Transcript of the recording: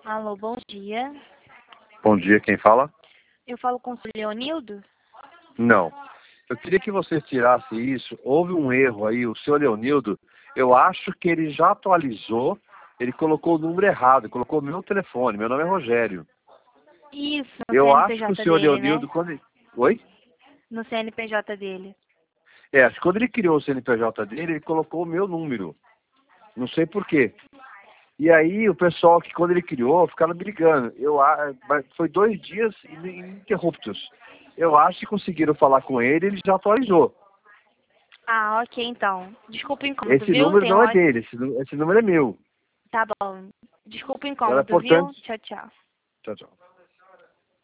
Alô, bom dia. Bom dia, quem fala? Eu falo com o senhor Leonildo? Não. Eu queria que você tirasse isso. Houve um erro aí, o senhor Leonildo, eu acho que ele já atualizou, ele colocou o número errado, colocou o meu telefone, meu nome é Rogério. Isso, no Eu acho que o CNPJ senhor dele, Leonildo, né? quando ele... Oi? No CNPJ dele. Acho que quando ele criou o CNPJ dele, ele colocou o meu número. Não sei por quê. E aí o pessoal que quando ele criou, ficaram me ligando. Mas foi 2 dias ininterruptos. Eu acho que conseguiram falar com ele, ele já atualizou. Ah, ok, então. Desculpa o incômodo, Esse viu? número Tenha um não é ótimo... dele, esse número é meu. Tá bom. Desculpa o Ela, incômodo, viu? portanto, Tchau, tchau. tchau, tchau.